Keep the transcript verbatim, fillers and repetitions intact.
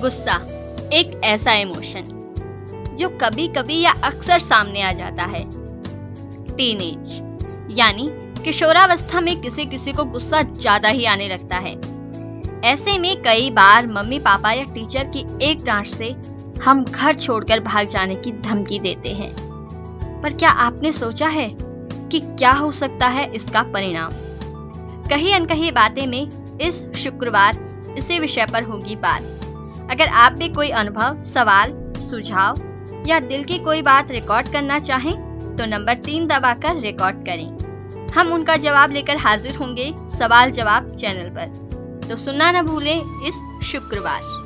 गुस्सा एक ऐसा इमोशन जो कभी कभी या अक्सर सामने आ जाता है। टीनेज यानी किशोरावस्था में किसी किसी को गुस्सा ज्यादा ही आने लगता है। ऐसे में कई बार मम्मी पापा या टीचर की एक डांट से हम घर छोड़कर भाग जाने की धमकी देते हैं। पर क्या आपने सोचा है कि क्या हो सकता है इसका परिणाम? कहीं अनकही बातें में इस शुक्रवार इसी विषय पर होगी बात। अगर आप भी कोई अनुभव, सवाल, सुझाव या दिल की कोई बात रिकॉर्ड करना चाहें तो नंबर तीन दबाकर रिकॉर्ड करें। हम उनका जवाब लेकर हाजिर होंगे सवाल जवाब चैनल पर। तो सुनना न भूलें इस शुक्रवार।